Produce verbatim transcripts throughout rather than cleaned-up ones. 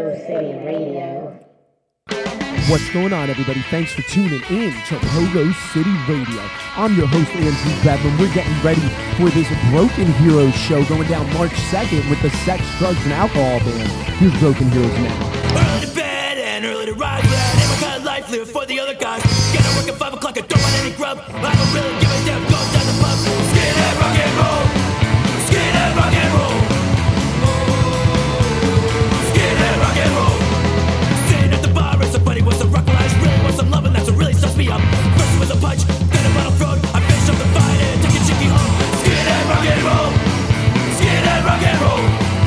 City Radio. What's going on, everybody? Thanks for tuning in to Pogo City Radio. I'm your host, Andrew Bedlam. We're getting ready for this Broken Heroes show going down March second with the Sex, Drugs, and Alcohol Band. Here's Broken Heroes now. Early to bed and early to rise, but I never got a life, live for the other guys. Get to work at five o'clock, I don't want any grub. I don't really give a damn, go down the pub. Skinhead rock and roll. Skinhead rock and roll. Skinhead rock and roll. Sitting at the bar and somebody wants to rock when I just really want some love, and that's what really sucks me up. First it was a punch, then a bottle thrown. I finished up the fight and took a chicky home. Skinhead rock and roll. Skinhead rock and roll.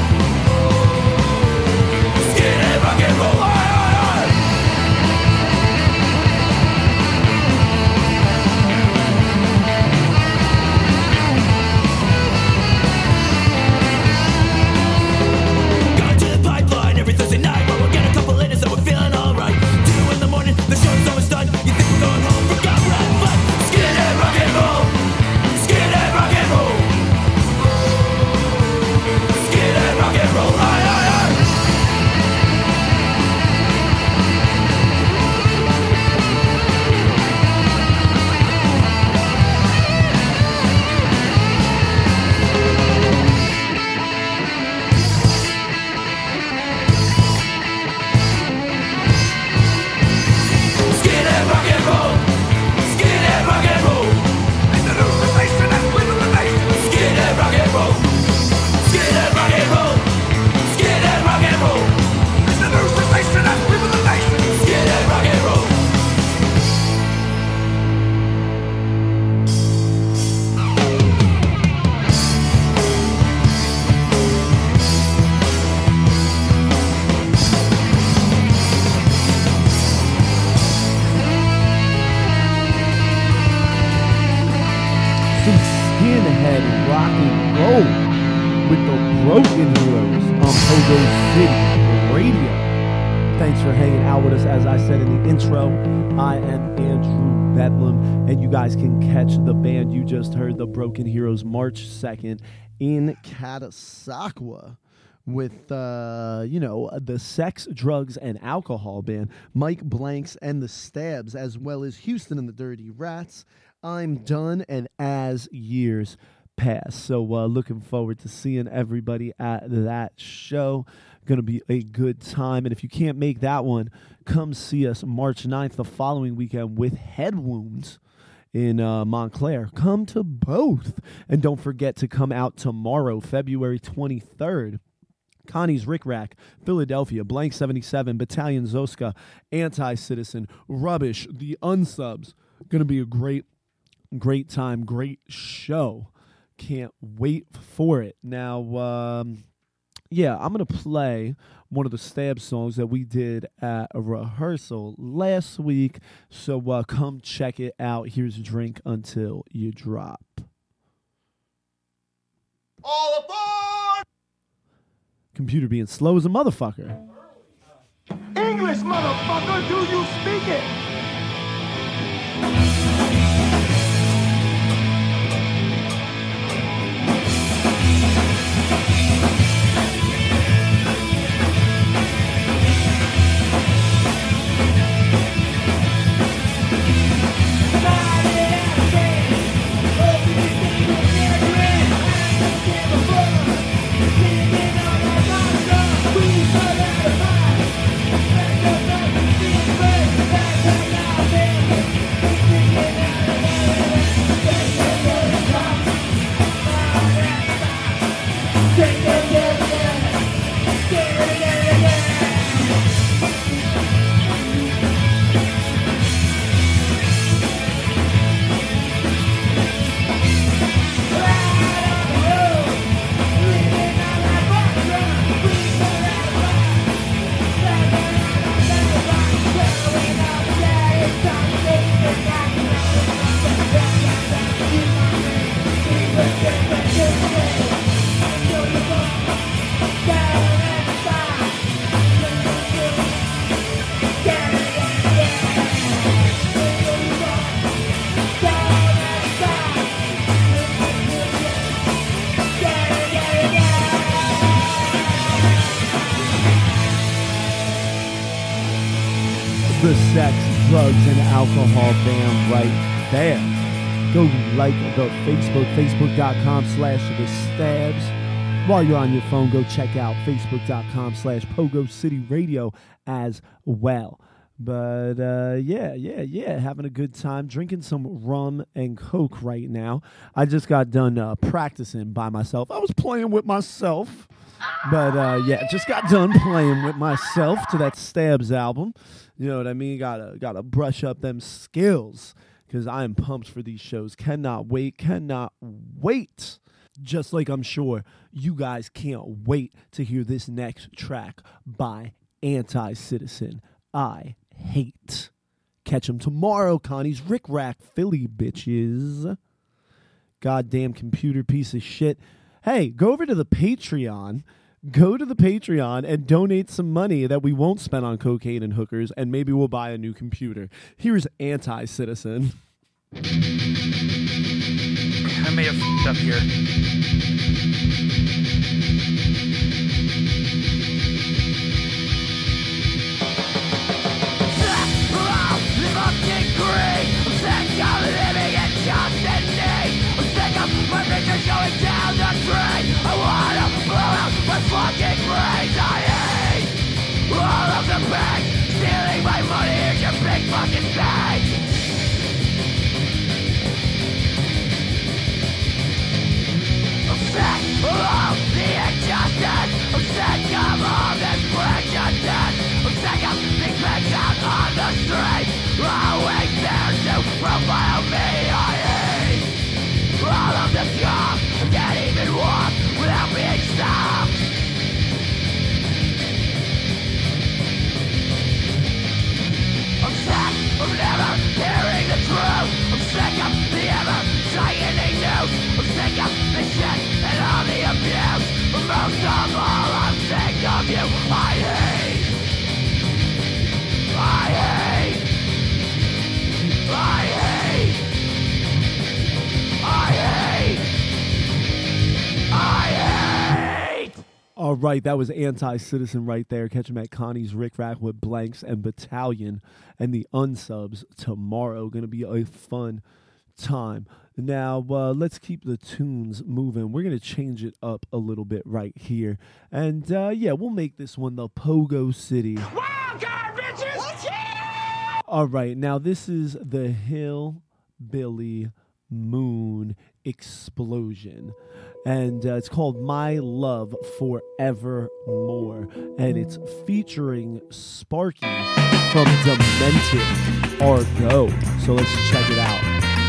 Skinhead rock and roll. Aye, aye, aye. Gone to the pipeline every Thursday night, but we'll get a couple in us and we're feeling alright. Two in the morning, the show's almost done. You think we're going home? Forgot we're having fun. Skinhead rock and roll. Skinhead rock and roll. Skinhead rock and roll. Aye, aye, aye. Skinhead rock and roll. Skinhead rock and roll. Introduce the nation and live in the nation. Skinhead rock and roll. Skinhead rock and roll. Skinhead rock and roll. Introduce the nation and live in the nation. Skinhead rock and roll. Some skinhead rock and roll with the Broken Heroes on Pogo City Radio. Thanks for hanging out with us. As I said in the intro, I am Andrew Bedlam, and you guys can catch the band you just heard, the Broken Heroes, March second in Catasauqua with, uh, you know, the Sex, Drugs, and Alcohol Band, Mike Blanks and the Stabs, as well as Houston and the Dirty Rats. I'm done, and as years pass. So uh, looking forward to seeing everybody at that show. Going to be a good time. And if you can't make that one, come see us March ninth, the following weekend, with Head Wounds in uh, Montclair. Come to both. And don't forget to come out tomorrow, February twenty-third. Connie's Rick Rack, Philadelphia, Blank seventy-seven, Battalion Zoska, Anti-Citizen, Rubbish, The Unsubs. Going to be a great Great time, great show. Can't wait for it. Now, um, yeah, I'm going to play one of the Stab songs that we did at a rehearsal last week. So uh, come check it out. Here's Drink Until You Drop. All aboard! Computer being slow as a motherfucker. English, motherfucker, do you speak it? Back the sex, drugs, and alcohol ban right there. Go like the Facebook, facebook.com slash the stabs. While you're on your phone, go check out facebook.com slash Pogo City Radio as well. But uh, yeah, yeah, yeah, having a good time, drinking some rum and Coke right now. I just got done uh, practicing by myself. I was playing with myself. But uh, yeah, just got done playing with myself to that Stabs album. You know what I mean? Gotta, gotta brush up them skills because I am pumped for these shows. Cannot wait, cannot wait. Just like I'm sure you guys can't wait to hear this next track by Anti-Citizen, I Hate. Catch them tomorrow, Connie's Rick Rack Philly bitches. Goddamn computer piece of shit. Hey, go over to the Patreon. Go to the Patreon and donate some money that we won't spend on cocaine and hookers, and maybe we'll buy a new computer. Here's Anti-Citizen. I may have f***ed up here. Going down the drain, I wanna blow out my fucking brains. I hate all of the banks stealing my money in your big fucking bank. I'm sick of all the injustice. I'm sick of all this prejudice. I'm sick of these pigs out on the street, always there to profile me. I hate all of the cops. I can't even walk without being stopped. I'm sick of never hearing the truth. I'm sick of the ever-tightening news. I'm sick of the shit and all the abuse. But most of all, I'm sick of you. I hate. I hate. I hate. I hate! I hate! All right, that was Anti-Citizen right there. Catch him at Connie's Rick Rack with Blanks and Battalion and the Unsubs tomorrow. Going to be a fun time. Now, uh, let's keep the tunes moving. We're going to change it up a little bit right here. And, uh, yeah, we'll make this one the Pogo City. Wild card, bitches! Yeah! All right, now this is the Hillbilly Moon Explosion, and uh, it's called My Love Forevermore, and it's featuring Sparky from Demented Argo. So let's check it out.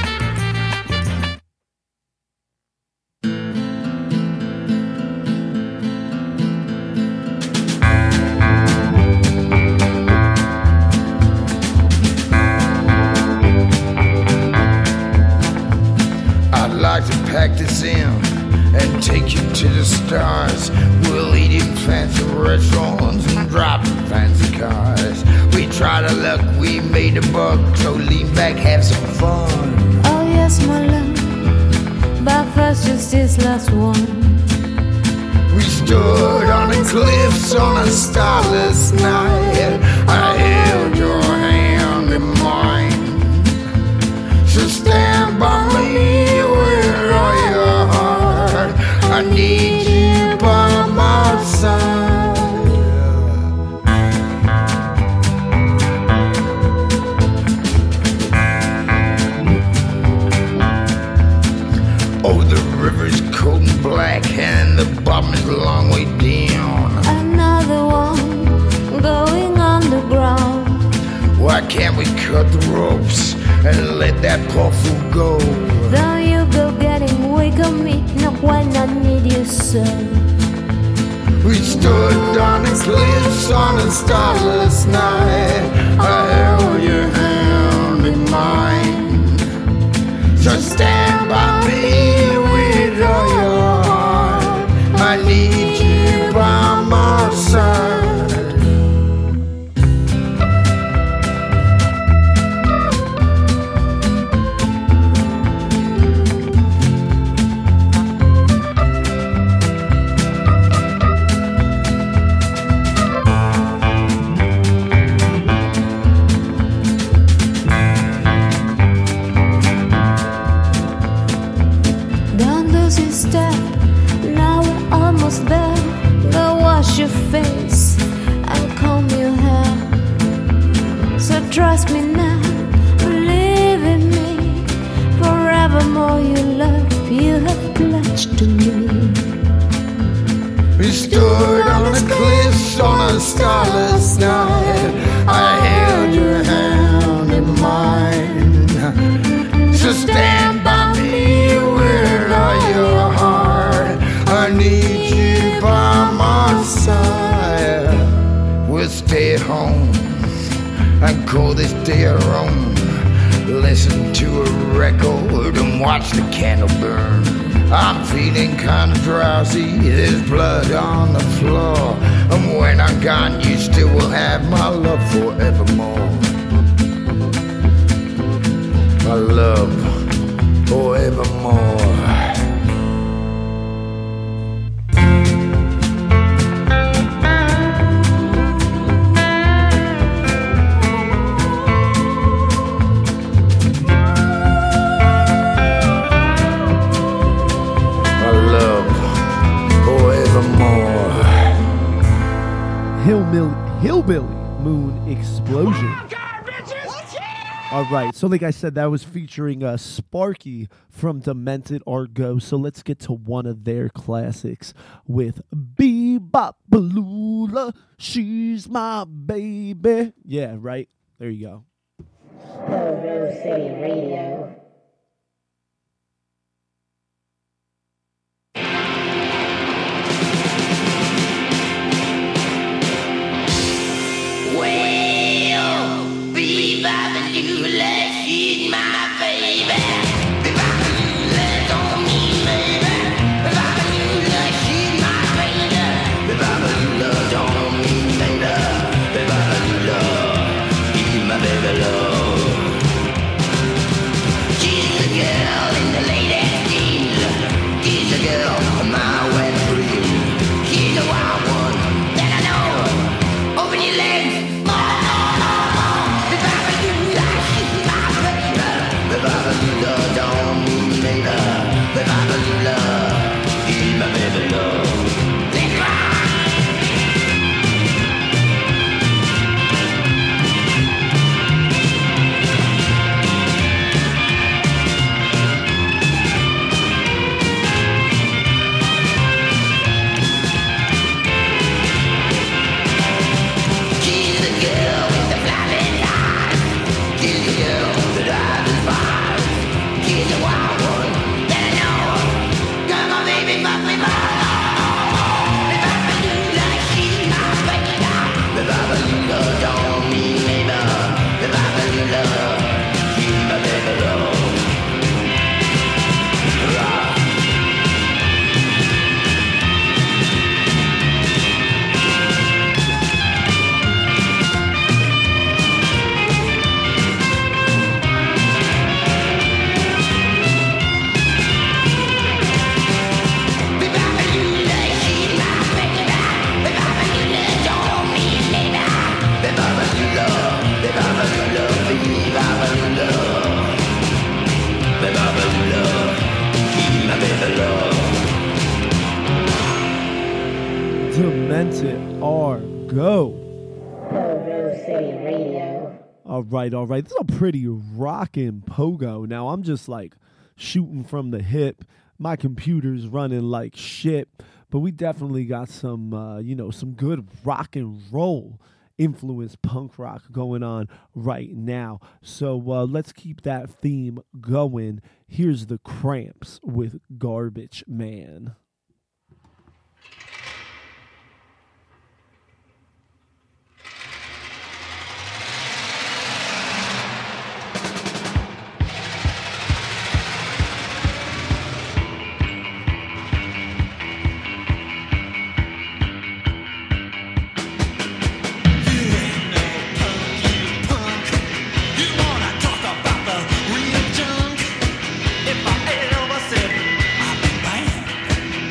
Like to pack this in and take you to the stars. We'll eat in fancy restaurants and drive in fancy cars. We tried our luck, we made a buck, so lean back, have some fun. Oh yes, my love, but first just this last one. We stood on the cliffs on a starless night. I held your hand in mine. So stand by me with all your heart. I need you by my side. Oh, the river's cold and black and the bottom is a long way down. Another one going underground. Why can't we cut the ropes and let that poor fool go? Don't you go getting weak on me, not when I need you so. We stood on the cliffs on a starless night. I held your hand in mine. So stand by me with all your heart. I need you by my side. face and comb your hair. So trust me now, believe in me. Forevermore your love you have pledged to me. We stood on the cliffs on a starless night. I held your hand in mine. So stand by me with all your heart. I need you by my side. We'll stay at home and call this day our own. Listen to a record and watch the candle burn. I'm feeling kinda drowsy, there's blood on the floor. And when I'm gone, you still will have my love forevermore. My love forevermore. Hillbilly, Hillbilly Moon Explosion. All right, so like I said, that was featuring uh, Sparky from Demented Argo. So let's get to one of their classics with Bebop Balula. She's my baby. Yeah, right. There you go. Rose City Radio. Demented Argo. Rose City Radio. All right, all right. This is a pretty rockin' pogo. Now, I'm just like shooting from the hip. My computer's running like shit. But we definitely got some, uh, you know, some good rock and roll influenced punk rock going on right now. So uh, let's keep that theme going. Here's the Cramps with Garbage Man. If I ever said I'd be banned,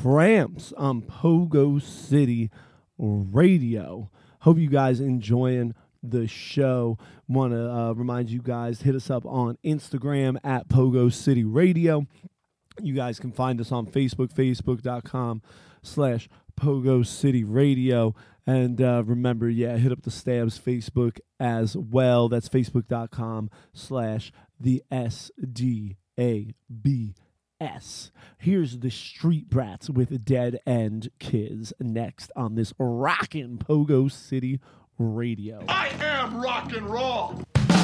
Cramps on Pogo City Radio. Hope you guys enjoying the show. Want to uh, remind you guys, hit us up on Instagram at Pogo City Radio. You guys can find us on Facebook, facebook.com slash Pogo City Radio. And uh, remember, yeah, hit up the Stabs Facebook as well. That's facebook.com slash the S D A B S. Here's the Street Brats with Dead End Kids next on this rockin' Pogo City Radio. I am rock and roll.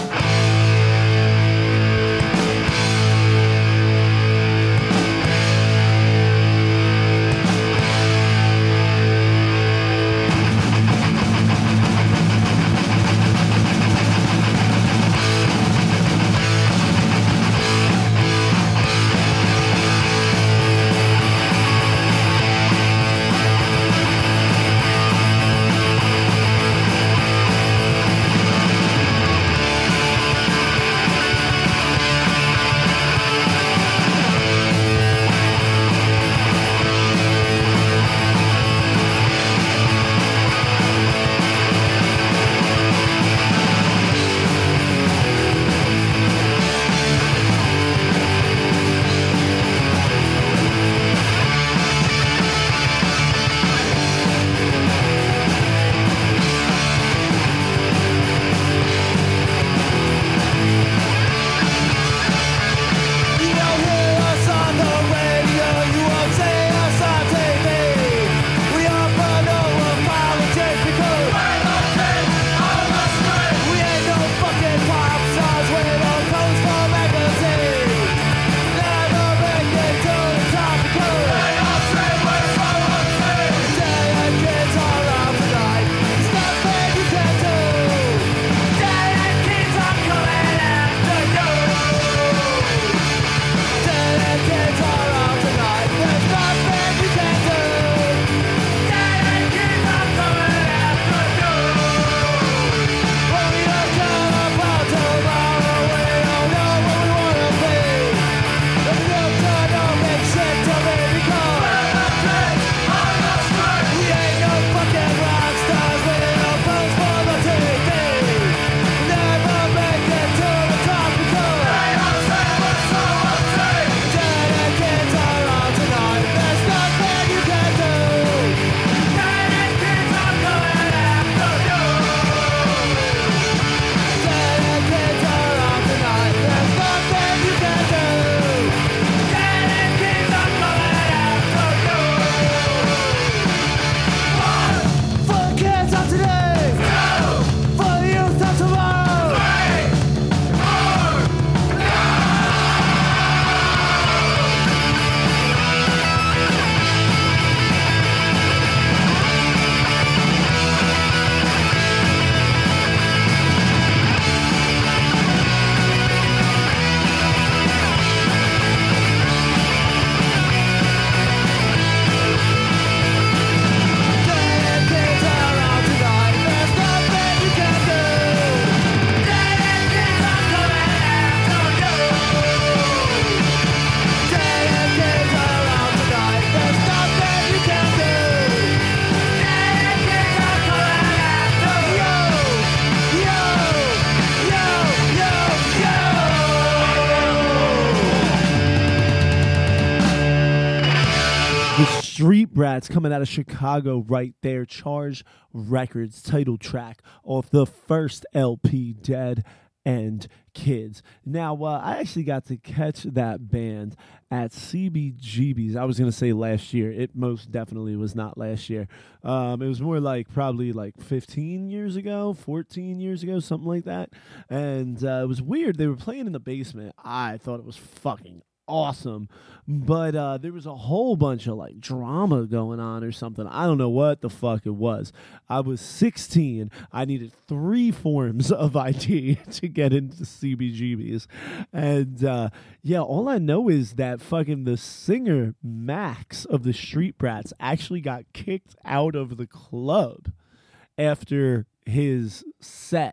Street Brats coming out of Chicago right there. Charge Records title track off the first L P, Dead End Kids. Now, uh, I actually got to catch that band at C B G B's. I was going to say last year. It most definitely was not last year. Um, it was more like probably like fifteen years ago, fourteen years ago, something like that. And uh, it was weird. They were playing in the basement. I thought it was fucking awesome, but uh there was a whole bunch of like drama going on or something. I don't know what the fuck it was. I was sixteen. I needed three forms of I D to get into C B G B's, and uh yeah, all I know is that fucking the singer Max of the Street Brats actually got kicked out of the club after his set.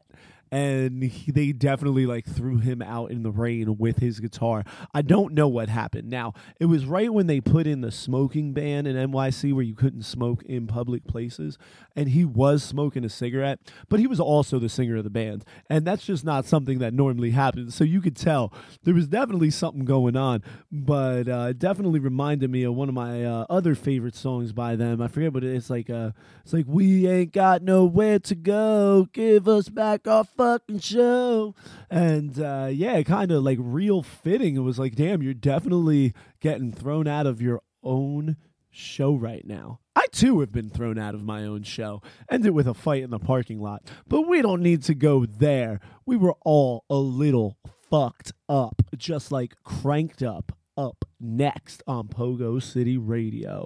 and he, they definitely like threw him out in the rain with his guitar. I don't know what happened. Now, it was right when they put in the smoking ban in N Y C where you couldn't smoke in public places, and he was smoking a cigarette, but he was also the singer of the band, and that's just not something that normally happens. So you could tell there was definitely something going on, but uh, it definitely reminded me of one of my uh, other favorite songs by them. I forget what it is. It's like, uh, it's like, we ain't got nowhere to go, give us back our fucking show. And uh, yeah, kind of like real fitting. It was like, damn, you're definitely getting thrown out of your own show right now. I too have been thrown out of my own show. Ended with a fight in the parking lot. But we don't need to go there. We were all a little fucked up, just like Cranked Up, up next on Pogo City Radio.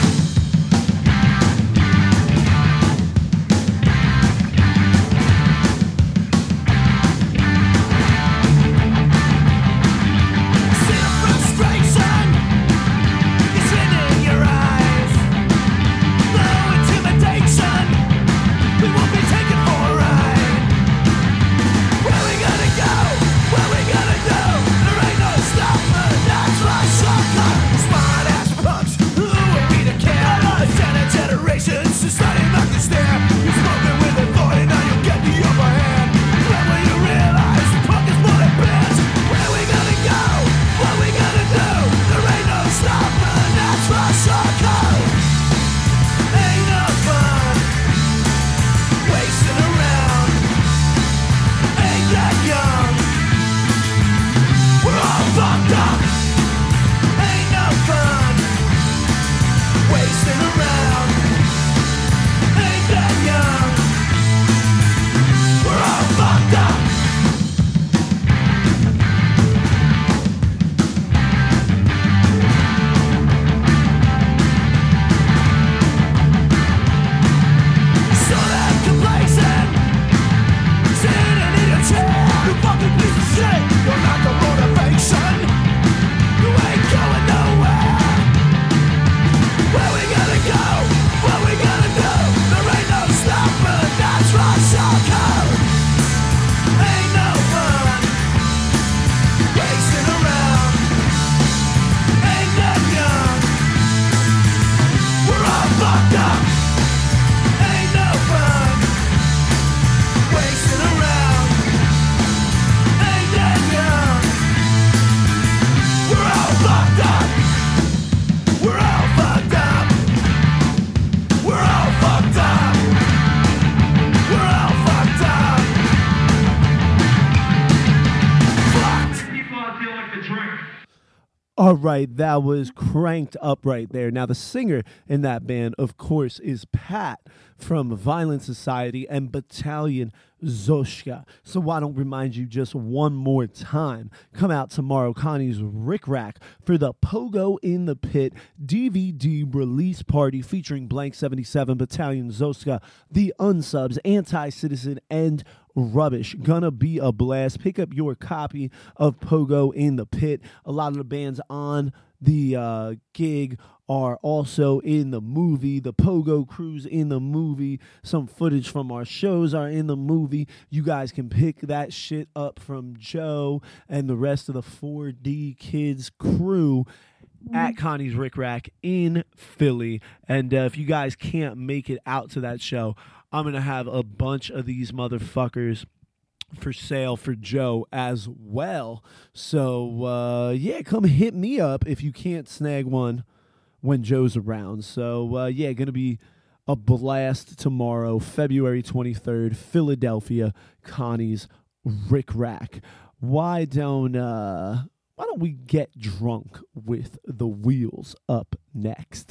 All right, that was Cranked Up right there. Now, the singer in that band, of course, is Pat from Violent Society and Battalion Zoshka. So why don't remind you just one more time. Come out tomorrow, Connie's Rick Rack, for the Pogo in the Pit D V D release party featuring Blank seventy-seven, Battalion Zoshka, The Unsubs, Anti-Citizen, and Rubbish. Gonna be a blast. Pick up your copy of Pogo in the Pit. A lot of the bands on the uh, gig are also in the movie. The Pogo Crew's in the movie. Some footage from our shows are in the movie. You guys can pick that shit up from Joe and the rest of the four D Kids crew at Connie's Rick Rack in Philly. And uh, if you guys can't make it out to that show, I'm going to have a bunch of these motherfuckers for sale for Joe as well. So, uh, yeah, come hit me up if you can't snag one when Joe's around. So, uh, yeah, going to be a blast tomorrow, February twenty-third, Philadelphia, Connie's Rick Rack. Why don't, uh, why don't we get drunk with the Wheels up next?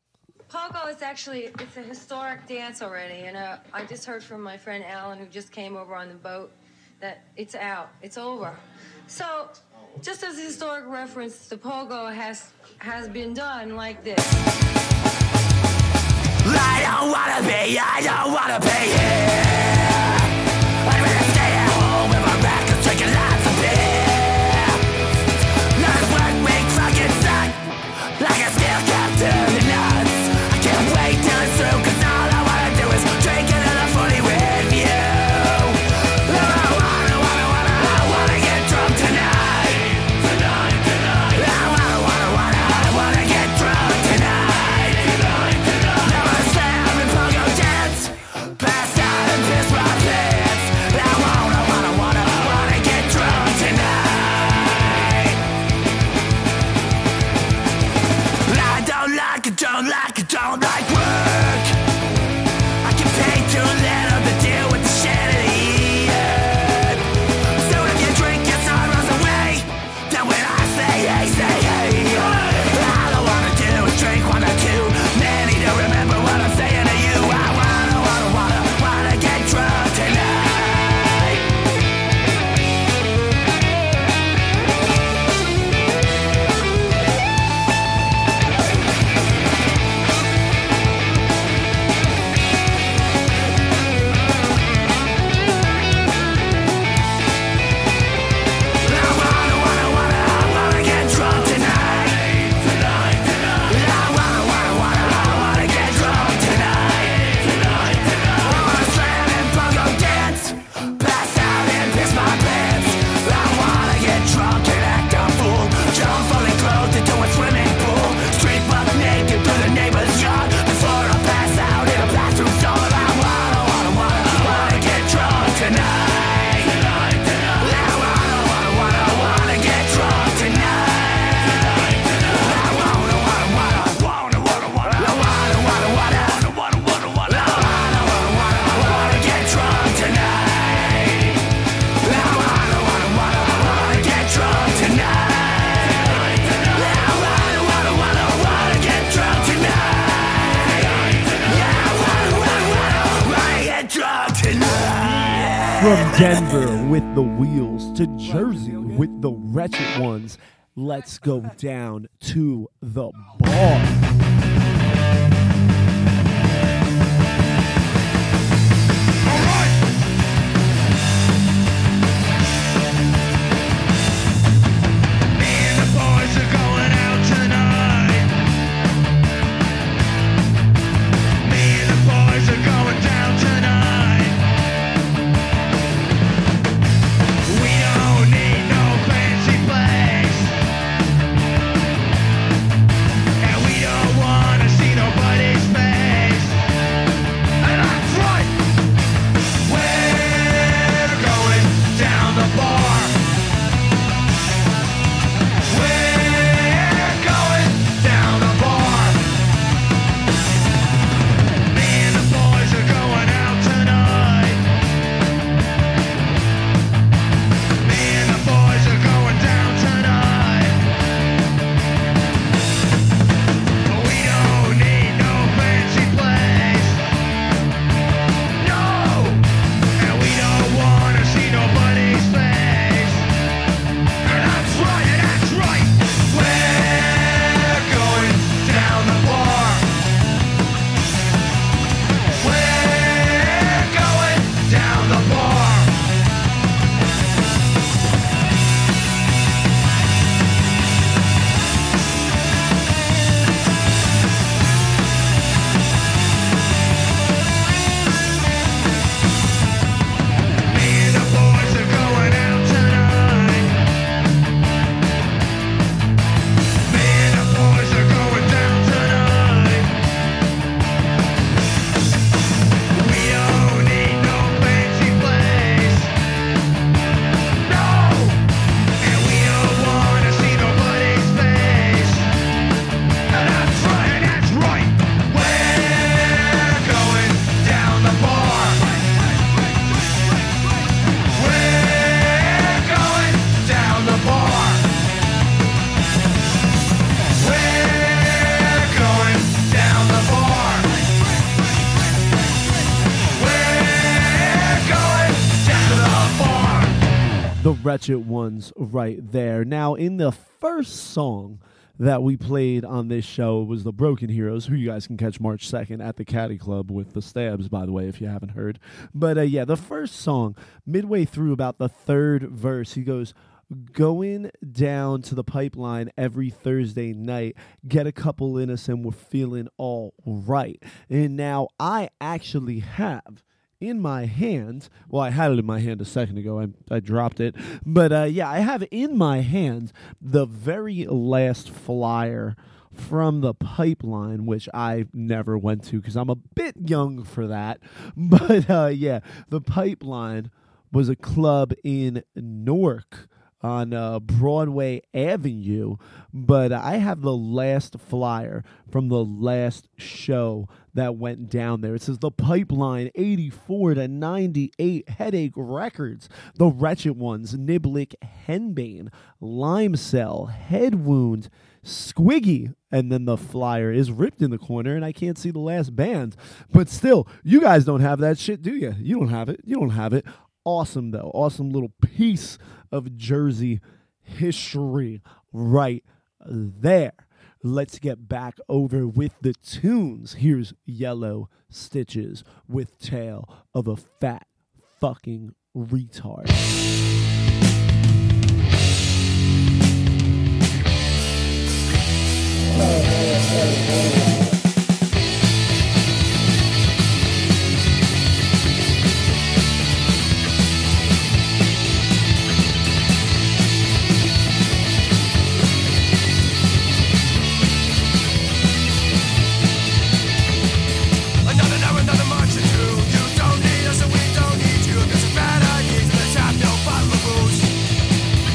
Pogo is actually, it's a historic dance already, and uh, I just heard from my friend Alan, who just came over on the boat, that it's out, it's over. So, just as a historic reference, the Pogo has has been done like this. I don't wanna be, I don't wanna be here. I'd rather stay at home with my back and drinking lots of beer. Not as one week fucking suck, like a steel captain in nuts. I can't wait till it's through, cause all I wanna do is drink another forty with you. From Denver with the Wheels to Jersey with the Wretched Ones, let's go down to the bar. The Wretched Ones right there. Now, in the first song that we played on this show was the Broken Heroes, who you guys can catch March second at the Caddy Club with the Stabs, by the way, if you haven't heard. But uh, yeah, the first song, midway through about the third verse, he goes, going down to the pipeline every Thursday night, get a couple in us and we're feeling all right. And now I actually have in my hand, well, I had it in my hand a second ago, I, I dropped it, but uh, yeah, I have in my hand the very last flyer from the Pipeline, which I never went to because I'm a bit young for that, but uh, yeah, the Pipeline was a club in Newark on uh, Broadway Avenue, but I have the last flyer from the last show that went down there. It says the Pipeline, eighty-four to ninety-eight, Headache Records, the Wretched Ones, Niblick, Henbane, Lime Cell, Head Wound, Squiggy, and then the flyer is ripped in the corner, and I can't see the last band. But still, you guys don't have that shit, do you? You don't have it. You don't have it. Awesome, though. Awesome little piece of Jersey history right there. Let's get back over with the tunes. Here's Yellow Stitches with Tale of a Fat Fucking Retard.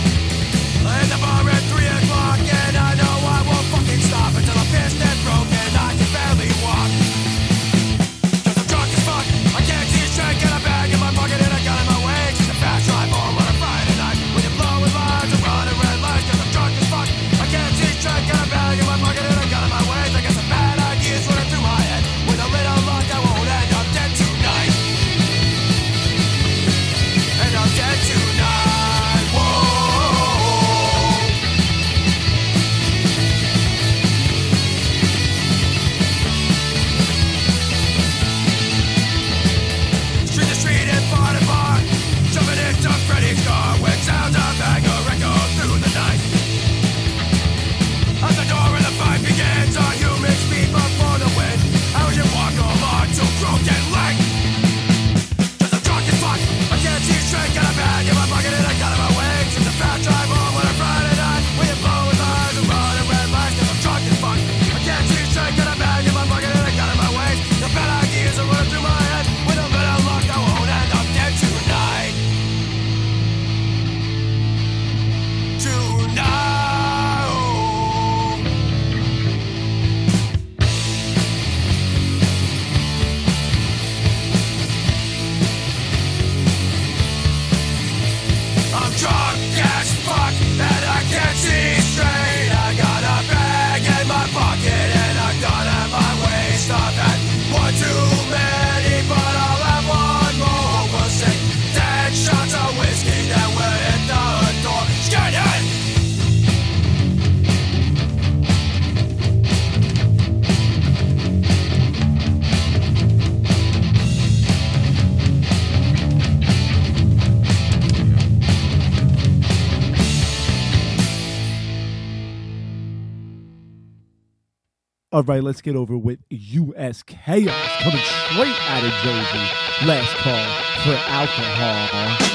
At three o'clock, and I know I won't fucking stop until I'm pissed and broken. All right, let's get over with U S Chaos coming straight out of Jersey. Last call for alcohol.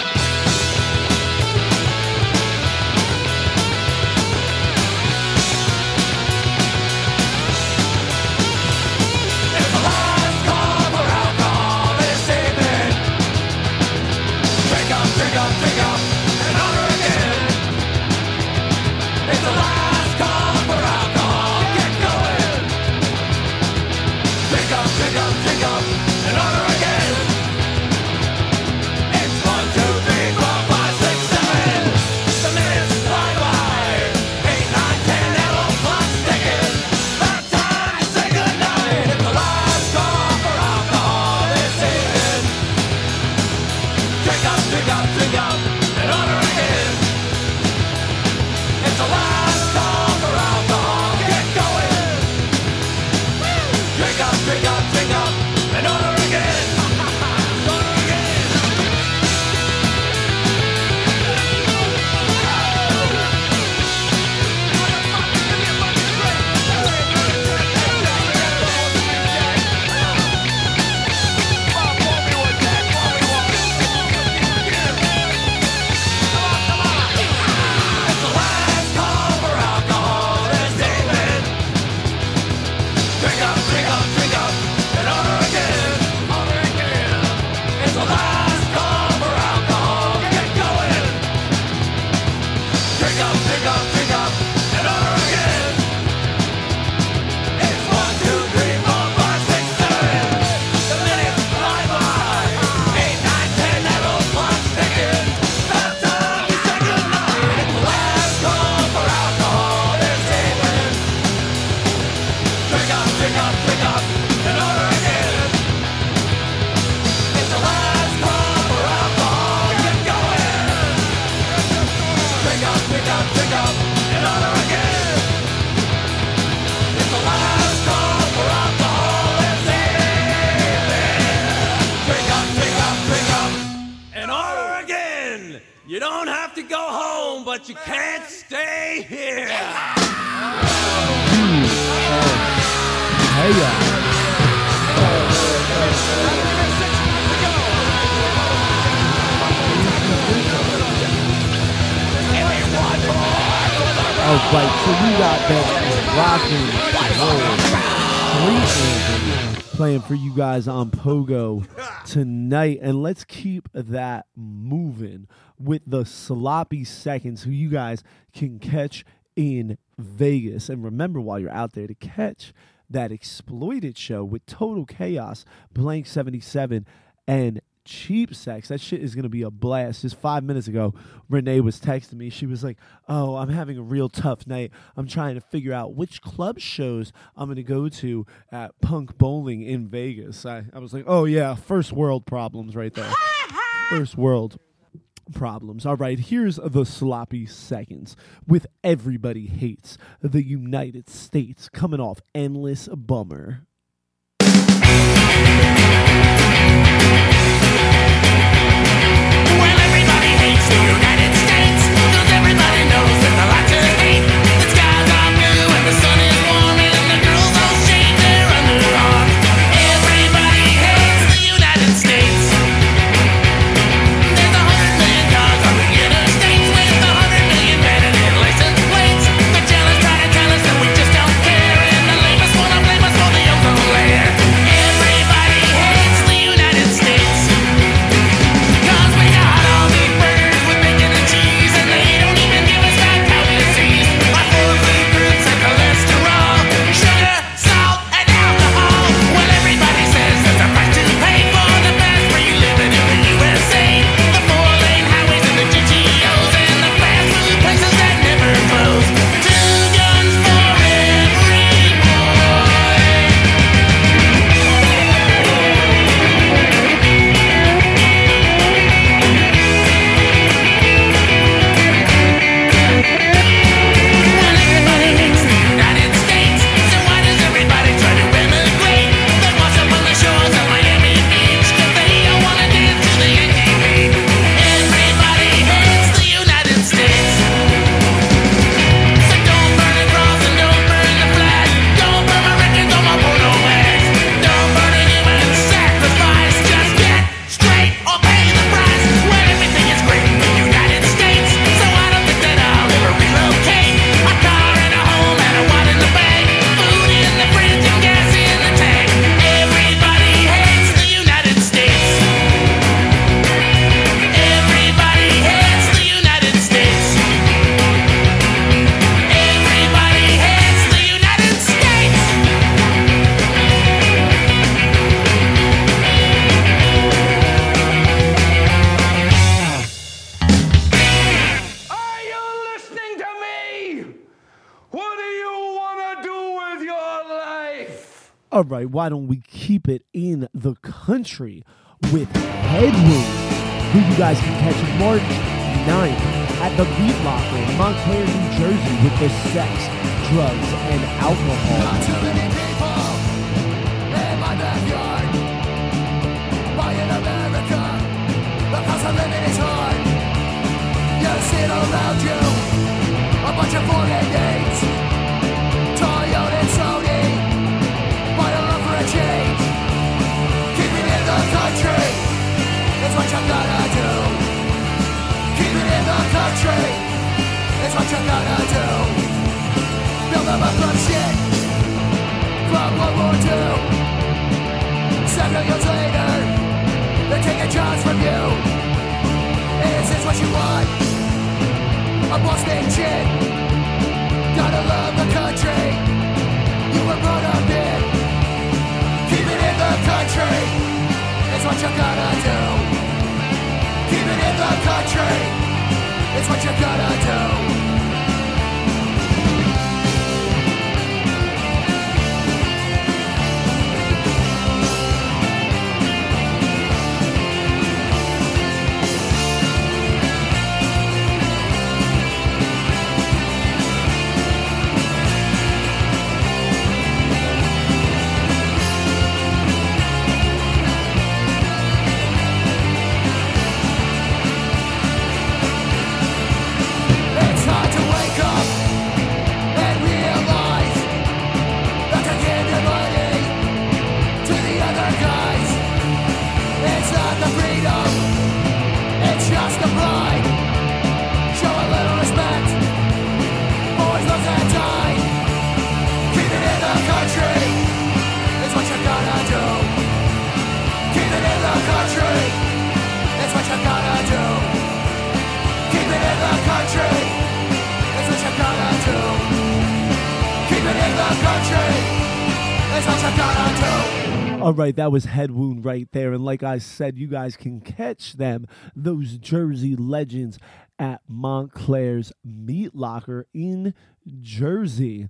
You don't have to go home, but you can't stay here. Hey, y'all. All right, so we got that rocking roll street playing for you guys on Pogo tonight, and let's keep that moving with the sloppy seconds who you guys can catch in Vegas. And remember, while you're out there, to catch that Exploited show with Total Chaos, Blank seventy-seven, and Cheap Sex. That shit is going to be a blast. Just five minutes ago, Renee was texting me. She was like, oh, I'm having a real tough night. I'm trying to figure out which club shows I'm going to go to at Punk Bowling in Vegas. I, I was like, oh, yeah, first world problems right there. First world problems. All right, here's the sloppy seconds with Everybody Hates the United States coming off Endless Bummer. Well, everybody hates the United States, 'cause everybody knows there's a lot to hate. The skies are blue and the sun is warm and the girls don't shave their underarms. Everybody hates the United States. There's a hundred million cars on the interstates with a hundred million vanity license plates. The jealous try to tell us that we just don't care, and the lamest wanna blame us for the All right, why don't we keep it in the country with Headwound, who you guys can catch March ninth at the Beat Locker in Montclair, New Jersey with the sex, drugs, and alcohol. Not too many people in my backyard. Why in America? Because the living is hard. You see it all around you. A bunch of foreign names. Toyota and Sony. Why a love for a change? Keep it in the country. It's what you gotta do. Keep it in the country. It's what you gotta do. Build them up from shit from World War Two. Several years later, they're taking jobs from you. Is this what you want? A Boston chick. Gotta love the country you were brought up in. Keep it in the country. It's what you gotta do. Keep it in the country. It's what you gotta do. All right, that was Headwound right there. And like I said, you guys can catch them, those Jersey legends, at Montclair's Meat Locker in Jersey.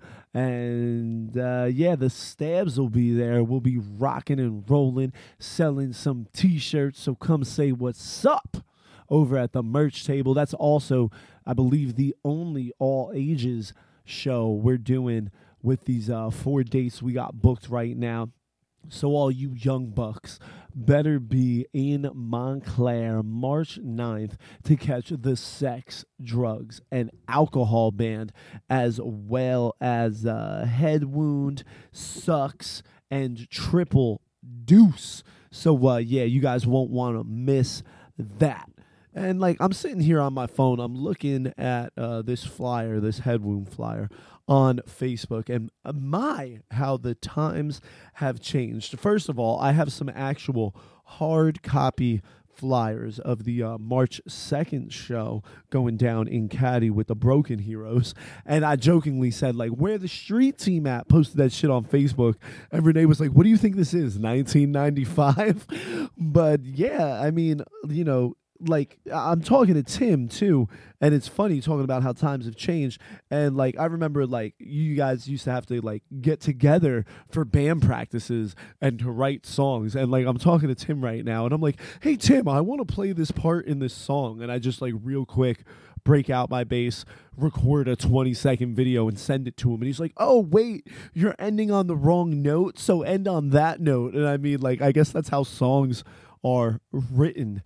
And uh, yeah, the Stabs will be there. We'll be rocking and rolling, selling some T-shirts. So come say what's up over at the merch table. That's also, I believe, the only all ages show we're doing with these uh, four dates we got booked right now. So all you young bucks better be in Montclair March ninth to catch the Sex, Drugs, and Alcohol Band, as well as uh, Headwound, Sucks, and Triple Deuce. So uh, yeah, you guys won't want to miss that. And like, I'm sitting here on my phone, I'm looking at uh, this flyer, this Headwound flyer on Facebook, and uh, my, how the times have changed. First of all, I have some actual hard copy flyers of the uh, March second show going down in Caddy with the Broken Heroes, and I jokingly said, like, where the street team at? Posted that shit on Facebook, and Renee was like, what do you think this is, nineteen ninety-five? But yeah, I mean, you know, like, I'm talking to Tim too, and it's funny talking about how times have changed. And like, I remember, like, you guys used to have to like get together for band practices and to write songs. And like, I'm talking to Tim right now, and I'm like, hey Tim, I want to play this part in this song. And I just like real quick break out my bass, record a twenty second video, and send it to him. And he's like, oh wait, you're ending on the wrong note, so end on that note. And I mean, like, I guess that's how songs are written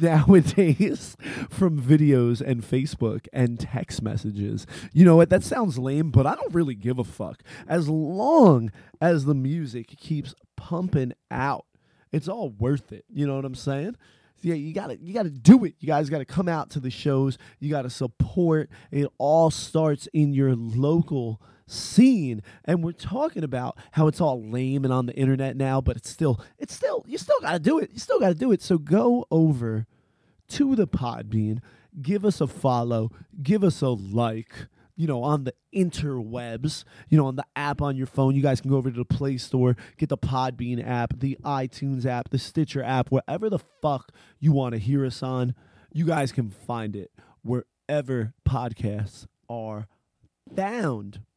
nowadays, from videos and Facebook and text messages. You know what? That sounds lame, but I don't really give a fuck. As long as the music keeps pumping out, it's all worth it. You know what I'm saying? Yeah, you gotta you gotta do it. You guys gotta come out to the shows. You gotta support. It all starts in your local scene. And we're talking about how it's all lame and on the internet now, but it's still it's still you still gotta do it. You still gotta do it. So go over to the Podbean, give us a follow, give us a like, you know, on the interwebs, you know, on the app on your phone. You guys can go over to the Play Store, get the Podbean app, the iTunes app, the Stitcher app, wherever the fuck you want to hear us on. You guys can find it wherever podcasts are found.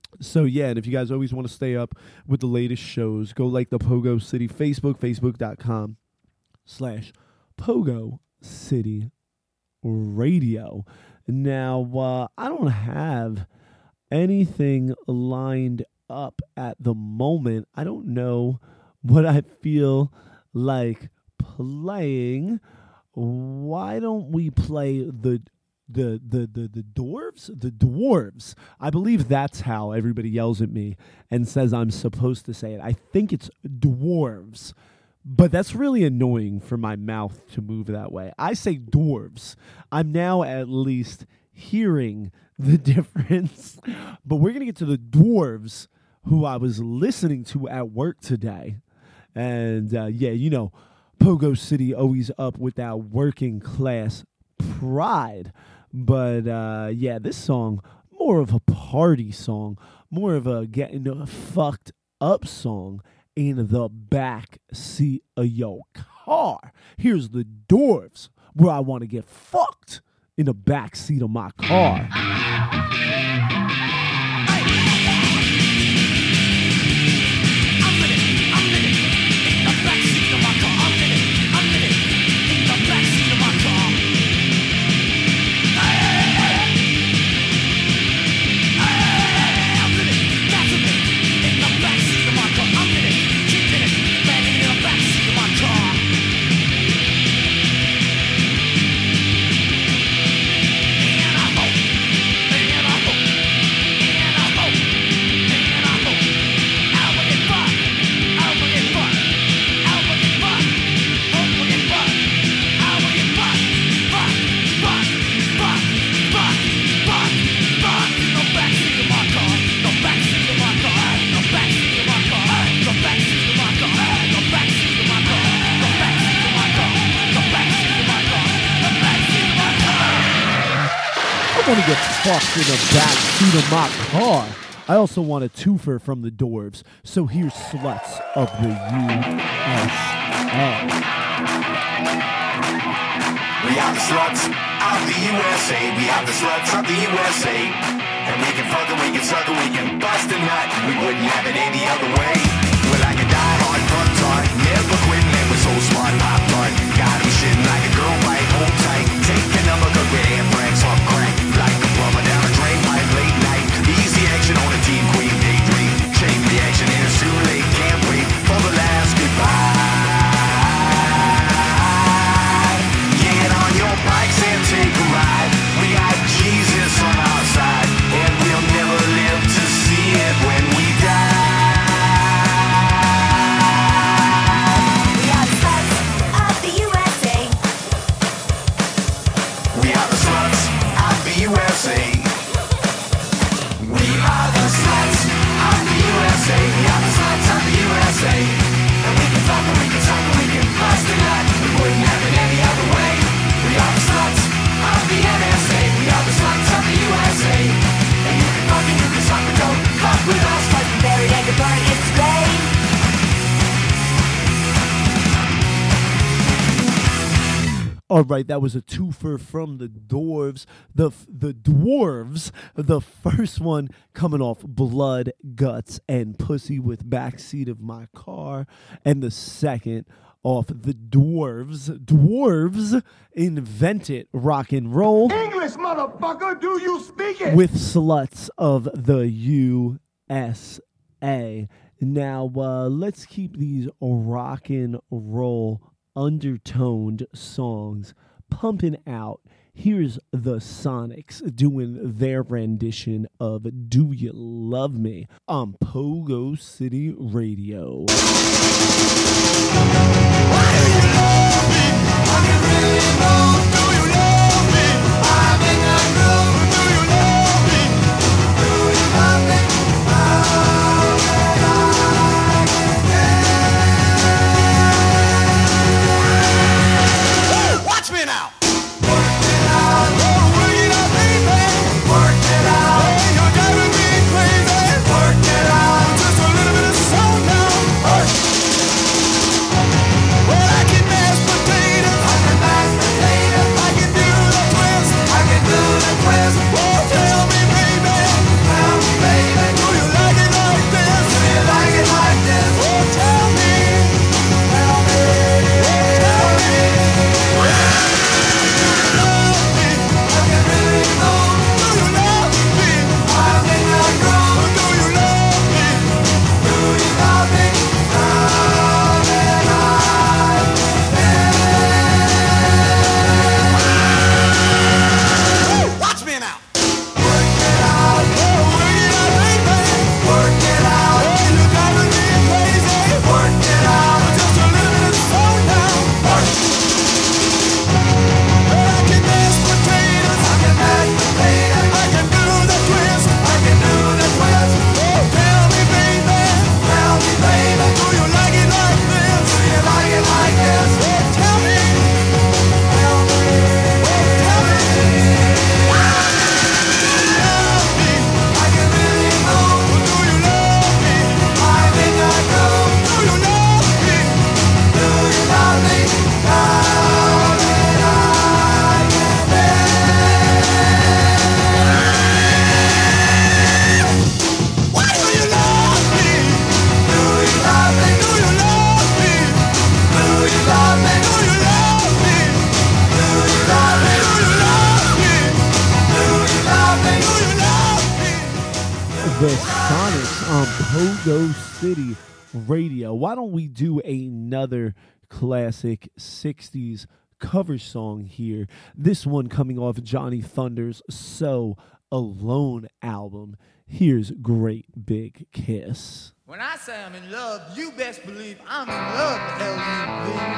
So, yeah, and if you guys always want to stay up with the latest shows, go like the Pogo City Facebook, facebook.com slash Pogo City Radio. Now, uh, I don't have anything lined up at the moment. I don't know what I feel like playing. Why don't we play the the the the the dwarves? The dwarves. I believe that's how everybody yells at me and says I'm supposed to say it. I think it's dwarves. But that's really annoying for my mouth to move that way. I say dwarves. I'm now at least hearing the difference. But we're going to get to the dwarves who I was listening to at work today. And uh, yeah, you know, Pogo City always up with that working class pride. But uh, yeah, this song, more of a party song, more of a getting fucked up song in the back seat of your car. Here's the dwarves, where I want to get fucked in the back seat of my car. I want to get fucked in the back seat of my car. I also want a twofer from the dwarves. So here's Sluts of the U S A. We are the sluts of the U S A. We are the sluts of the U S A. And we can fuck it, we can suck it, we can bust a nut. We wouldn't have it any other way. We're like a die-hard front tart, never quitting, and we're so smart, pop tart. Got 'em shitting like a girl bite, hold tight. Take a number, cause we're anthrax off crack. Like a plumber down a drain pipe late night. Easy action on a Teen Queen daydream. Chain reaction and it's too late, can't wait for the last goodbye. Get on your bikes and take a ride. We got Jesus on our side, and we'll never live to see it when we die. U S A. We are the sluts of the U S A. We are the sluts of the U S A. And we can fuck and we can suck and we can bust a nut. We wouldn't have it any other way. We are the sluts of the N S A. We are the sluts of the U S A. And you can fuck and you can suck, but don't fuck with us. Cause we're buried and you're burning its grave. All right, that was a twofer from the dwarves. The the dwarves, the first one coming off Blood, Guts, and Pussy with Backseat of My Car. And the second off the dwarves. Dwarves invented rock and roll. English, motherfucker, do you speak it? With Sluts of the U S A. Now, uh, let's keep these rock and roll undertoned songs pumping out. Here's the Sonics doing their rendition of Do You Love Me on Pogo City Radio. Work it out, just a little bit of soul now. on Pogo City Radio. Why don't we do another classic sixties cover song here? This one coming off Johnny Thunder's So Alone album. Here's Great Big Kiss. When I say I'm in love, you best believe I'm in love with L U V.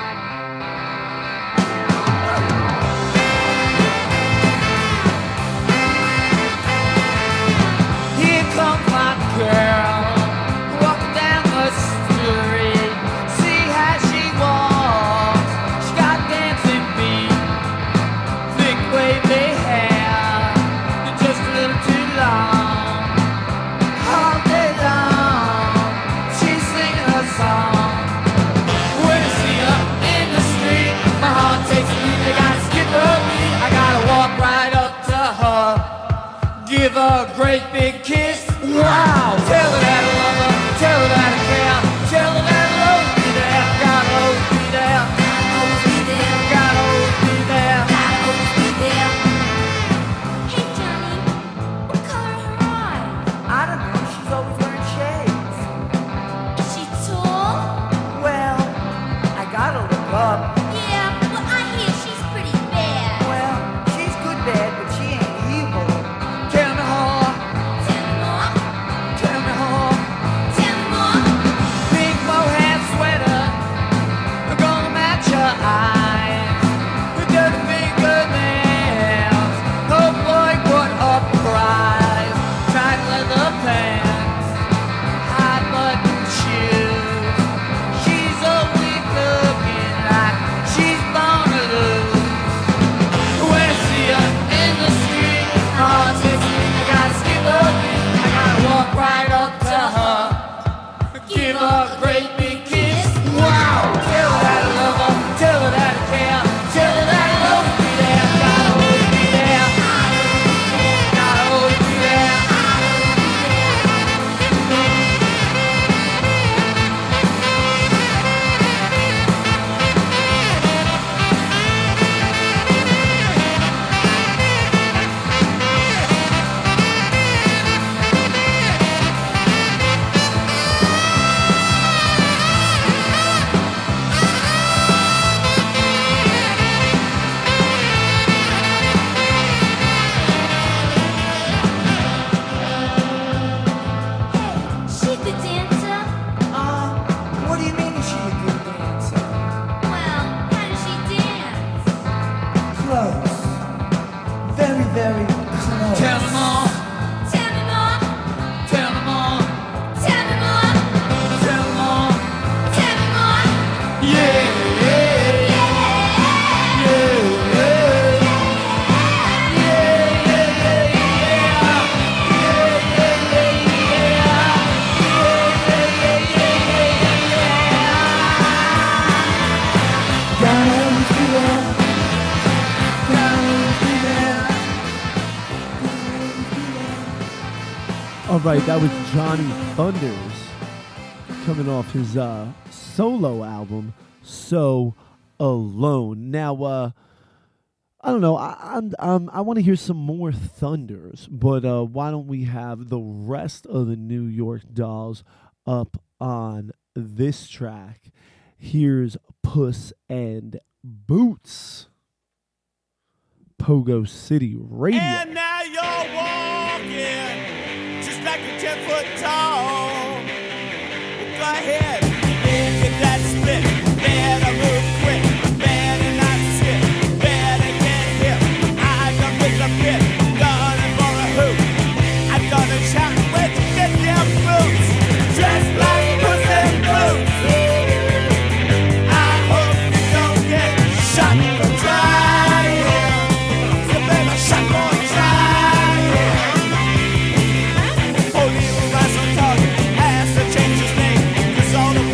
Here comes my girl, walking down the street. See how she walks, she got dancing feet, thick wavy hair, you're just a little too long. All day long, she's singing her song. When I see her in the street, my heart takes a beat. I gotta skip her beat, I gotta walk right up to her, give her a great big kiss. Wow! Tell her that I love her, tell her that I care, tell her that I'll always be there, gotta always be there, gotta always be there, gotta always be there, gotta always be there. Hey, Johnny, what color are her eyes? I don't know, she's always wearing shades. Is she tall? Well, I gotta look up. Yeah, well, I hear she's pretty bad. Well, she's good bad, but she ain't evil. Tell me how, Tell me more, tell me how. tell me more. Big mohair sweater, gonna match her eyes. The dirty fingernails, oh boy, what a prize. Tight leather pants, high button shoes. She's always looking like she's born to lose. When I see her in the street, my heart takes me. I gotta skip her beat, I gotta walk right up to her, give her a great big kiss. Wow! Tell her that I love her, tell her that I care, tell her that I'll always be there, gotta always be there, gotta always be there. She the dancer? Uh, what do you mean is she a good dancer? Well, how does she dance? Close. Very, very close. Tell me more, Tell me more, tell me more, tell me more, tell me more. tell me more. Yeah, yeah, yeah, yeah, yeah, yeah, yeah, gotta always be there, gotta always be there, gotta always be there. All right, that was Johnny Thunders coming off his uh, solo album, So Alone. Now, uh, I don't know. I I'm, um, I want to hear some more Thunders, but uh, why don't we have the rest of the New York Dolls up on this track? Here's Puss and Boots. Pogo City Radio. And now you're walking just like a ten foot tall. Well, go ahead, get that split. Better move quick, better not sit, better get hit. I done with the pit, done it for a hoop. I done a shout, where'd you get them boots? Dressed like Puss in Boots. I hope you don't get shot for trying. So baby, shot for trying. Oh, little Russell Tuck has to change his name, 'cause all the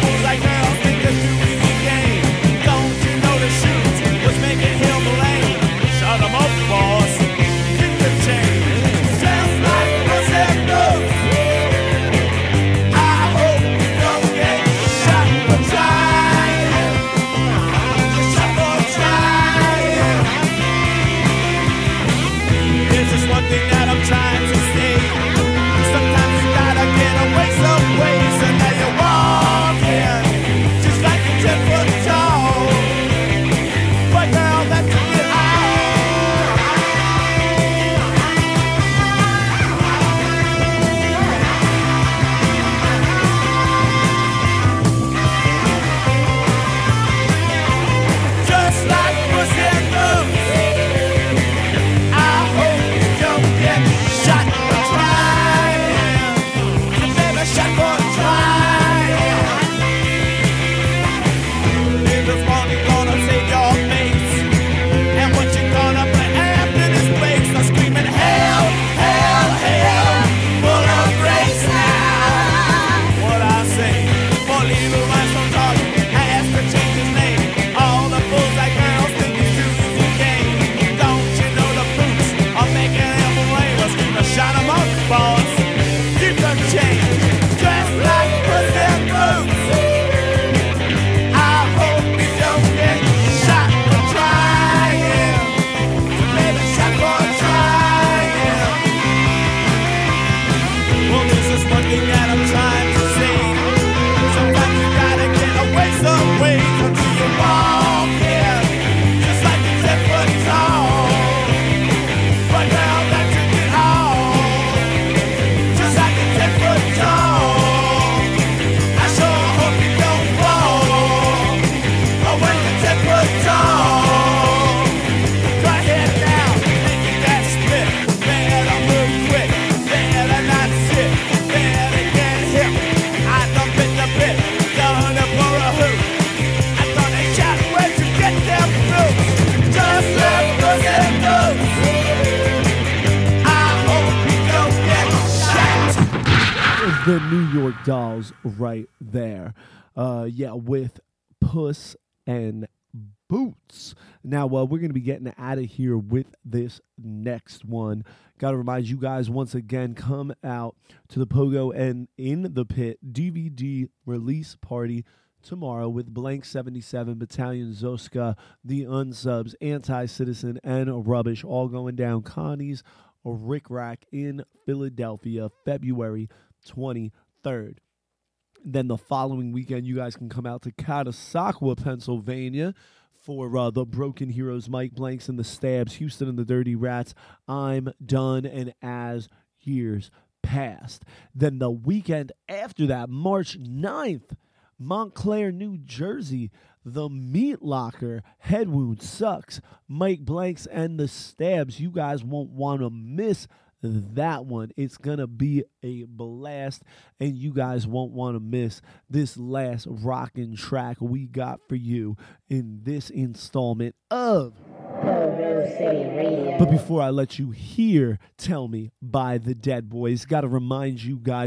the New York Dolls right there. Uh, yeah, with Puss and Boots. Now, uh, we're going to be getting out of here with this next one. Got to remind you guys once again, come out to the Pogo and In the Pit D V D release party tomorrow with Blank seventy-seven, Battalion Zoska, The Unsubs, Anti-Citizen, and Rubbish, all going down Connie's Rick Rack in Philadelphia, February twenty-third. Then the following weekend, you guys can come out to Catasauqua, Pennsylvania for uh, the Broken Heroes, Mike Blanks and the Stabs, Houston and the Dirty Rats, I'm Done, and As Years Past. Then the weekend after that, March ninth, Montclair, New Jersey, the Meat Locker, Head Wound Sucks, Mike Blanks and the Stabs. You guys won't want to miss that one. It's going to be a blast, and you guys won't want to miss this last rockin' track we got for you in this installment of Pogo City Radio. But before I let you hear Tell Me by the Dead Boys, got to remind you guys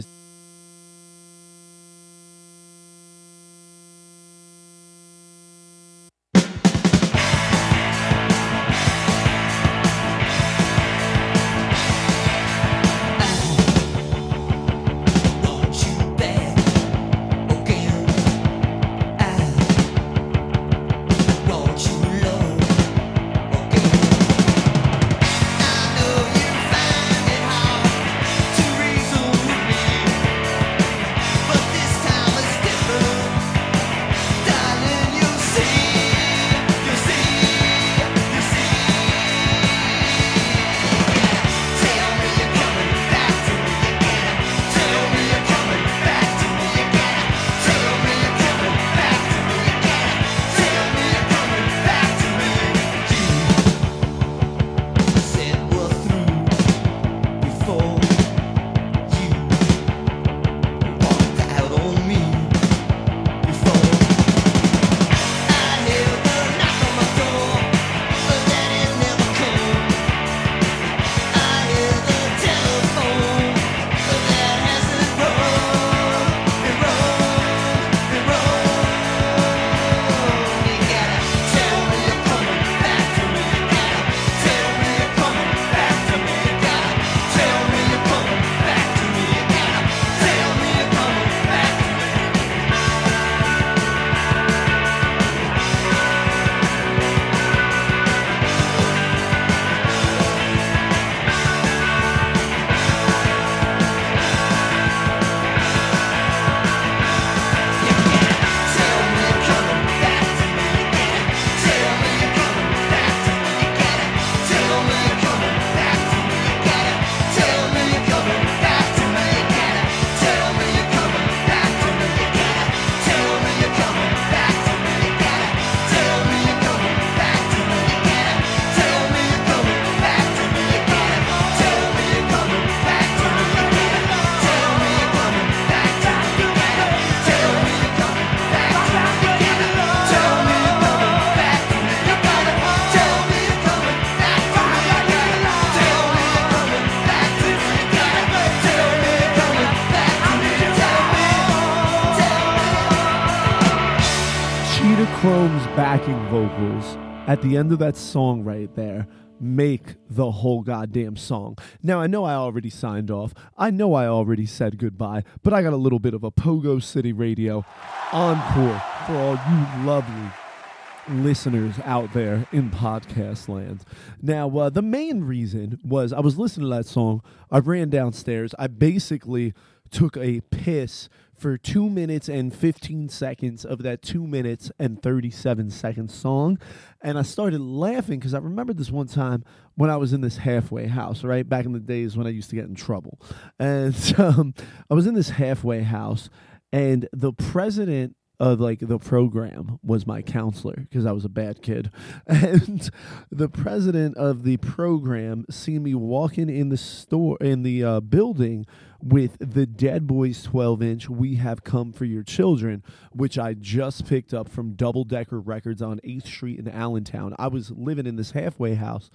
Chrome's backing vocals at the end of that song right there make the whole goddamn song. Now, I know I already signed off. I know I already said goodbye, but I got a little bit of a Pogo City Radio encore for all you lovely listeners out there in podcast land. Now, uh, the main reason was I was listening to that song. I ran downstairs. I basically took a piss for two minutes and fifteen seconds of that two minutes and thirty-seven second song. And I started laughing because I remembered this one time when I was in this halfway house, right? Back in the days when I used to get in trouble. And um, I was in this halfway house, and the president of like the program was my counselor because I was a bad kid. And the president of the program seen me walking in the store, in the uh, building with the Dead Boys twelve inch We Have Come For Your Children, which I just picked up from Double Decker Records on eighth street in Allentown. I was living in this halfway house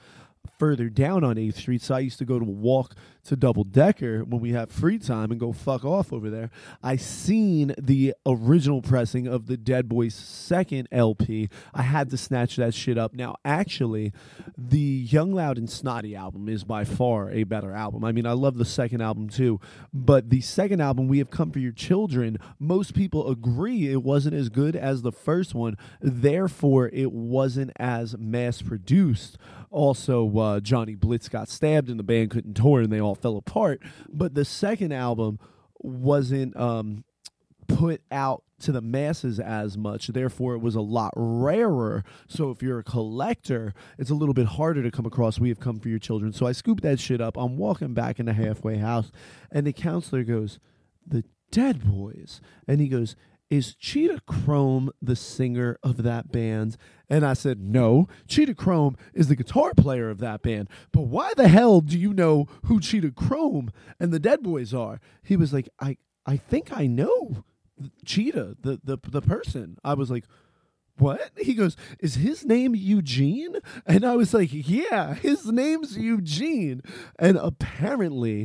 further down on eighth Street, so I used to go to walk to Double Decker when we have free time and go fuck off over there. I seen the original pressing of the Dead Boys' second L P. I had to snatch that shit up. Now, actually, the Young, Loud, and Snotty album is by far a better album. I mean, I love the second album too, but the second album, We Have Come For Your Children, most people agree it wasn't as good as the first one. Therefore, it wasn't as mass-produced. Also, uh, Johnny Blitz got stabbed and the band couldn't tour and they all fell apart. But the second album wasn't um, put out to the masses as much. Therefore, it was a lot rarer. So if you're a collector, it's a little bit harder to come across We Have Come For Your Children. So I scooped that shit up. I'm walking back in the halfway house and the counselor goes, the Dead Boys. And he goes, is Cheetah Chrome the singer of that band? And I said, no, Cheetah Chrome is the guitar player of that band. But why the hell do you know who Cheetah Chrome and the Dead Boys are? He was like, I, I think I know Cheetah, the, the, the person. I was like, what? He goes, is his name Eugene? And I was like, yeah, his name's Eugene. And apparently,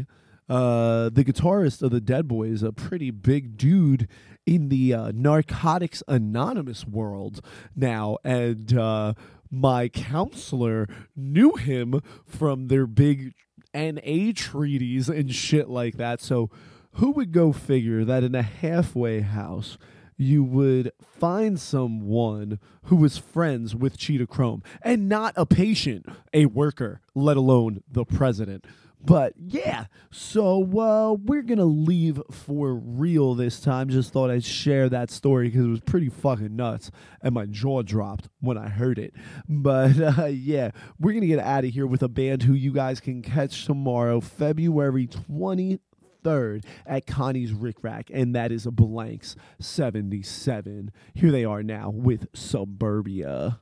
uh, the guitarist of the Dead Boys, a pretty big dude in the uh, Narcotics Anonymous world now, and uh, my counselor knew him from their big N A treaties and shit like that. So who would go figure that in a halfway house you would find someone who was friends with Cheetah Chrome and not a patient, a worker, let alone the president. But yeah, so uh, we're going to leave for real this time. Just thought I'd share that story because it was pretty fucking nuts and my jaw dropped when I heard it. But uh, yeah, we're going to get out of here with a band who you guys can catch tomorrow, February twenty-third at Connie's Rick Rack, and that is a Blanks seventy-seven. Here they are now with Suburbia.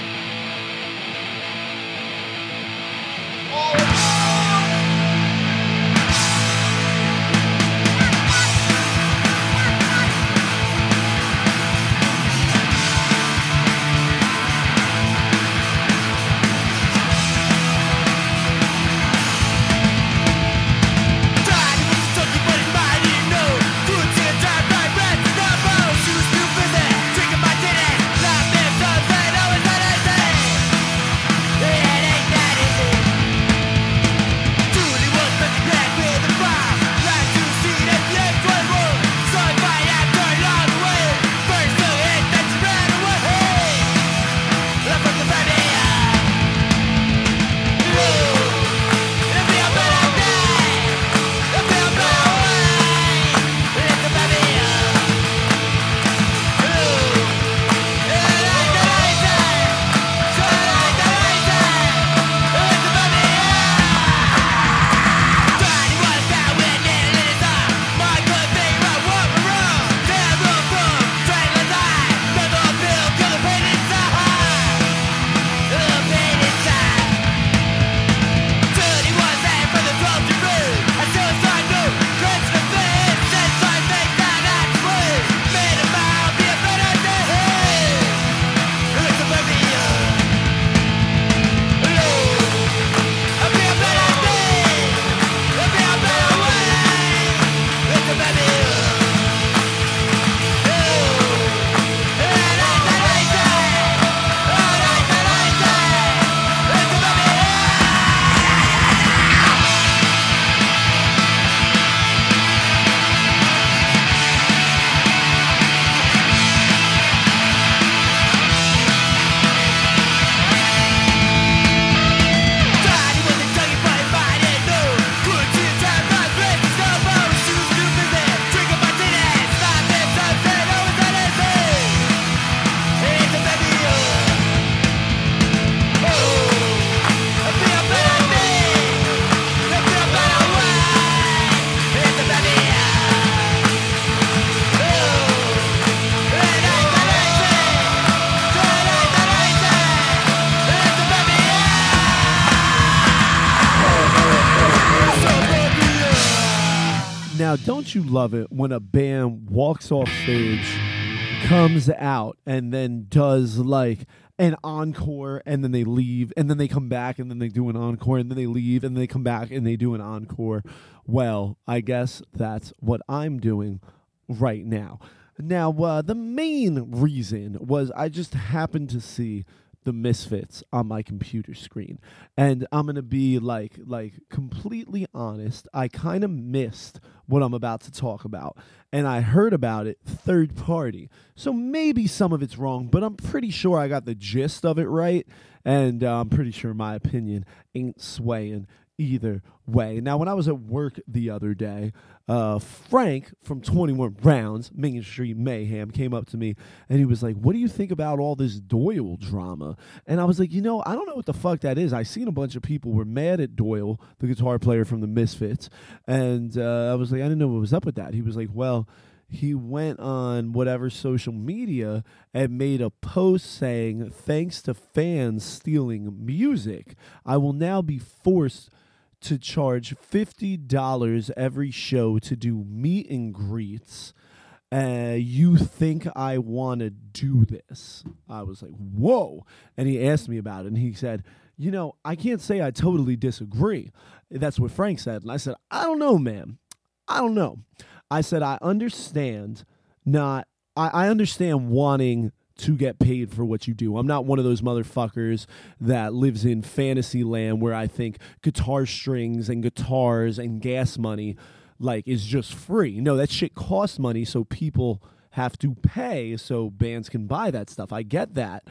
Now, don't you love it when a band walks off stage, comes out, and then does like an encore, and then they leave, and then they come back, and then they do an encore, and then they leave, and then they come back, and they do an encore. Well, I guess that's what I'm doing right now. Now, uh, the main reason was I just happened to see the Misfits on my computer screen, and I'm gonna be like like completely honest. I kind of missed what I'm about to talk about, and I heard about it third party, so maybe some of it's wrong, but I'm pretty sure I got the gist of it right, and uh, I'm pretty sure my opinion ain't swaying either way. Now, when I was at work the other day, uh, Frank from twenty-one Rounds, Main Street Mayhem, came up to me, and he was like, what do you think about all this Doyle drama? And I was like, you know, I don't know what the fuck that is. I seen a bunch of people were mad at Doyle, the guitar player from the Misfits, and uh, I was like, I didn't know what was up with that. He was like, well, he went on whatever social media and made a post saying, thanks to fans stealing music, I will now be forced to charge fifty dollars every show to do meet and greets. Uh, you think I want to do this? I was like, whoa. And he asked me about it, and he said, you know, I can't say I totally disagree. That's what Frank said. And I said, I don't know, man. I don't know. I said, I understand not, I, I understand wanting to get paid for what you do. I'm not one of those motherfuckers that lives in fantasy land where I think guitar strings and guitars and gas money like is just free. No, that shit costs money, so people have to pay so bands can buy that stuff. I get that.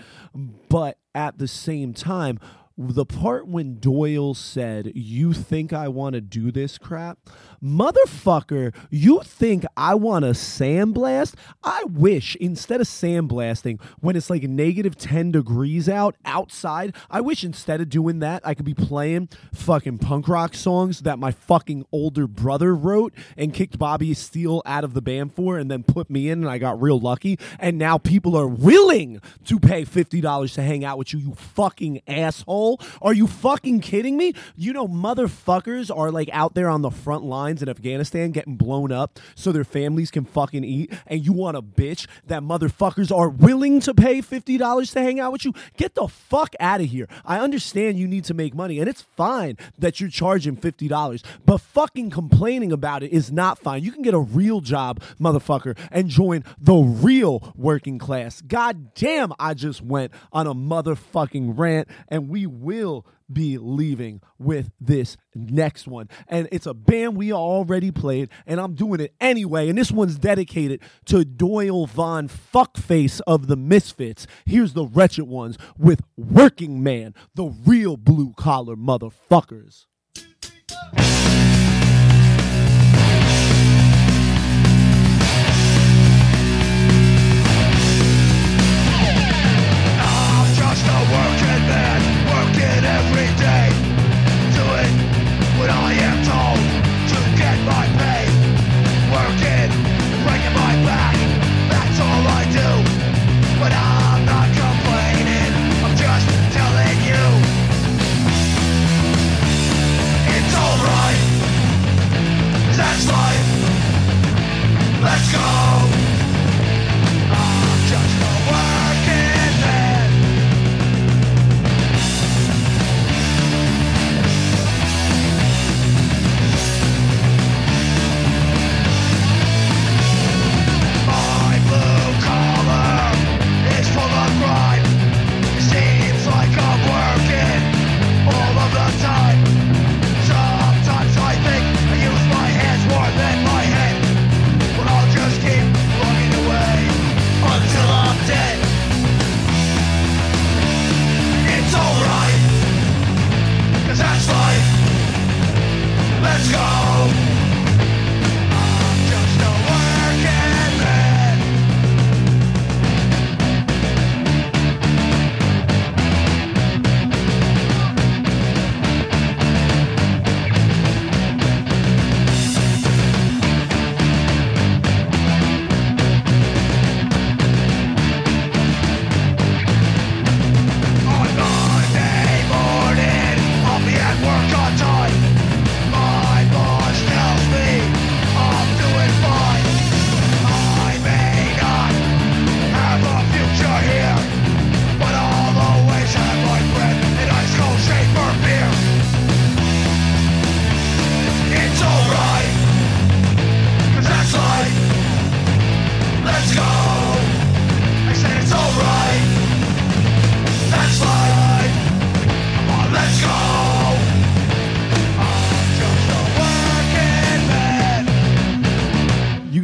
But at the same time, the part when Doyle said, you think I want to do this crap? Motherfucker, you think I want to sandblast? I wish instead of sandblasting when it's like negative ten degrees out outside, I wish instead of doing that, I could be playing fucking punk rock songs that my fucking older brother wrote and kicked Bobby Steele out of the band for and then put me in, and I got real lucky. And now people are willing to pay fifty dollars to hang out with you, you fucking asshole. Are you fucking kidding me? You know, motherfuckers are like out there on the front lines in Afghanistan getting blown up so their families can fucking eat, and you want a bitch that motherfuckers are willing to pay fifty dollars to hang out with you? Get the fuck out of here. I understand you need to make money, and it's fine that you're charging fifty dollars, but fucking complaining about it is not fine. You can get a real job, motherfucker, and join the real working class. God damn, I just went on a motherfucking rant, and we will be leaving with this next one. And it's a band we already played, and I'm doing it anyway. And this one's dedicated to Doyle Von Fuckface of the Misfits. Here's the Wretched Ones with Working Man, the real blue collar motherfuckers. I'm just a working man, working every day, doing what I am told to get my pay. Working, breaking my back, that's all I do. But I'm not complaining, I'm just telling you.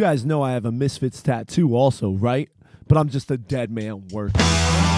guys know I have a Misfits tattoo also, right? But I'm just a dead man working.